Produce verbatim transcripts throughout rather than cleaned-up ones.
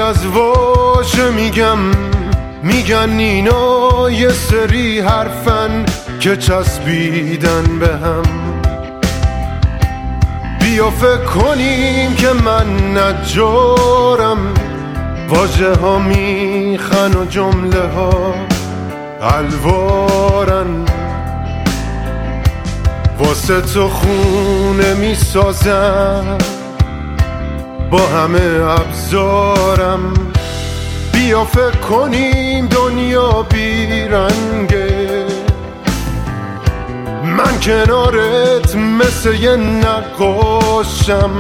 از واژه میگم، میگن اینا یه سری حرفن که چسبیدن به هم. بیا فکر کنیم که من نجارم، واژه ها میخن و جمله ها الوارن. واسه تو خونه میسازم با همه ابزارم. بیا فکر کنیم دنیا بیرنگه، من کنارت مثل یه نقاشم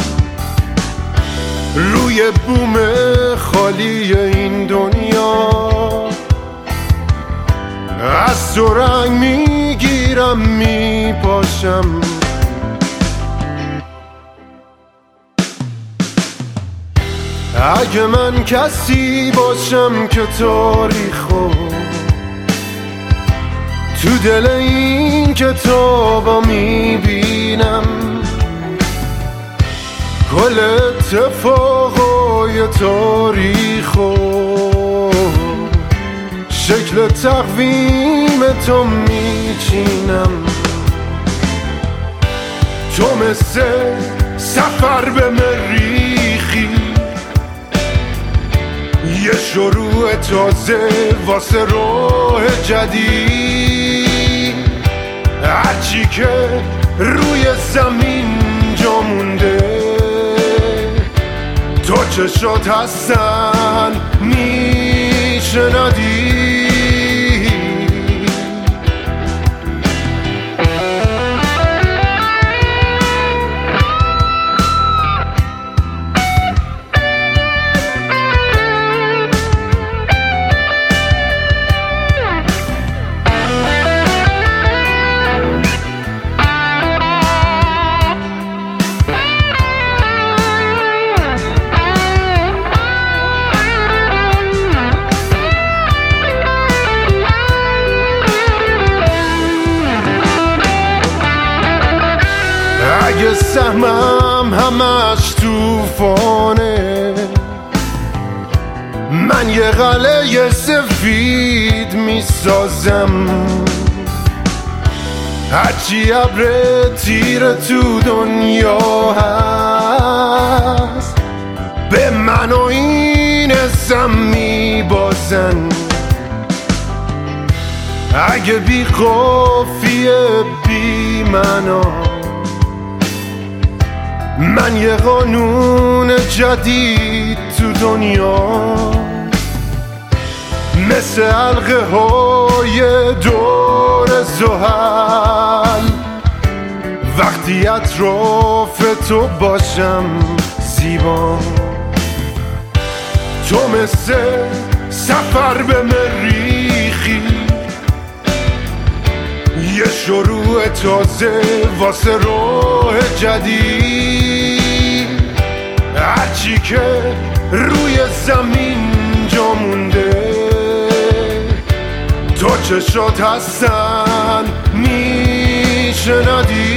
روی بوم خالی این دنیا. از تو رنگ میگیرم میپاشم، اگه من کسی باشم که تاریخو تو دل این کتابا میبینم، کل اتفاقای تاریخو شکل تقویم تو میچینم. تو مثل سفر به مریخی، یه شروع تازه واسه راه جدید. هرچی که روی زمین جا مونده تو چشات هستن میشه ندید. اگه سهمم همش توفانه، من یه قلعه سفید میسازم. هرچی ابر تیر تو دنیا هست به من و این اسم میبازن. اگه بی قافیه بی معنا، من یه قانون جدید تو دنیا مثل حلقه های دور زحل. وقتی اطراف تو باشم زیبا، تو مثل سفر به مریخی، یه شروع تازه واسه راه جدید. هرچی که روی زمین جا مونده تو چشات هستن میشه ندید.